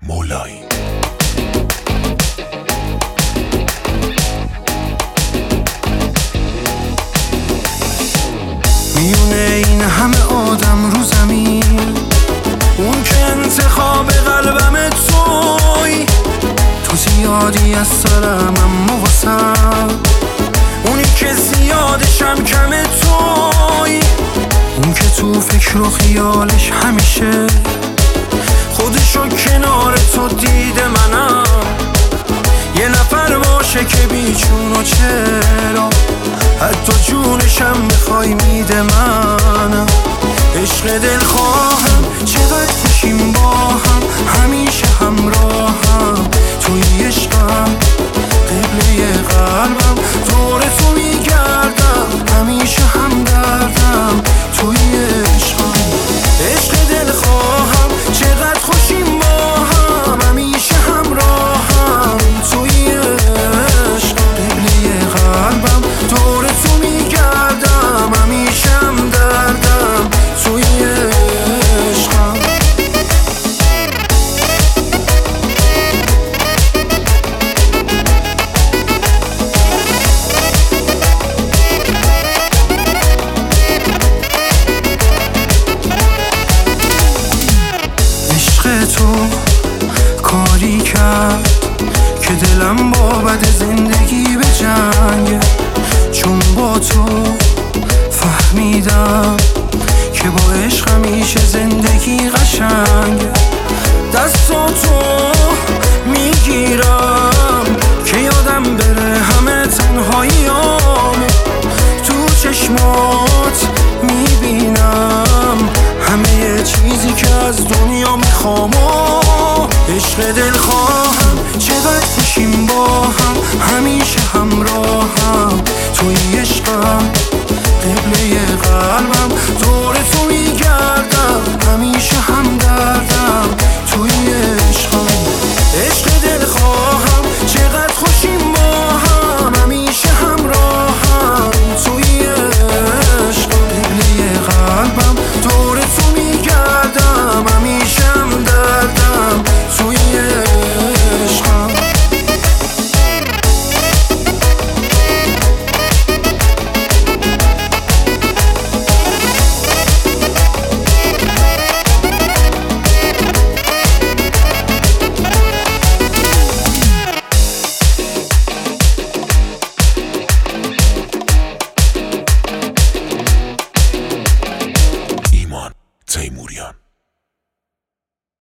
مولایی. میونه این همه آدم رو زمین، اون که انتخاب قلبم توی، تو زیادی از سرم اما واسم، اونی که زیادشم کمه توی، اون که تو فکر و خیالش همیشه خودشو کنار تو دیده منم، یه نفر باشه که بیچون و چرا حتی جونشم میخوای میده منم. عشق دلخواهم چقدر خوشیم با هم، همیشه همراهم توی عشقم، قبله قلبم دور تو میگردم، همیشه همدردم توی عشقم. عشق دلخواهم چقدر خوشیم با هم، همیشه همراهم توی عشقم، قبله قلبم دور تو میگردم، همیشه همدردم توی عشقم. عشق تو کاری کرد که دلم با بد زندگی به جنگه، چون با تو فهمیدم که با عشق همیشه زندگی قشنگه. دستاتو میگیرم که یادم بره همه تنهاییامو، تو چشمات میبینم همه چیزی که از دنیا میخوام. عشق دلخواهم چقدر خوشیم با هم، همیشه همراهم توی عشقم،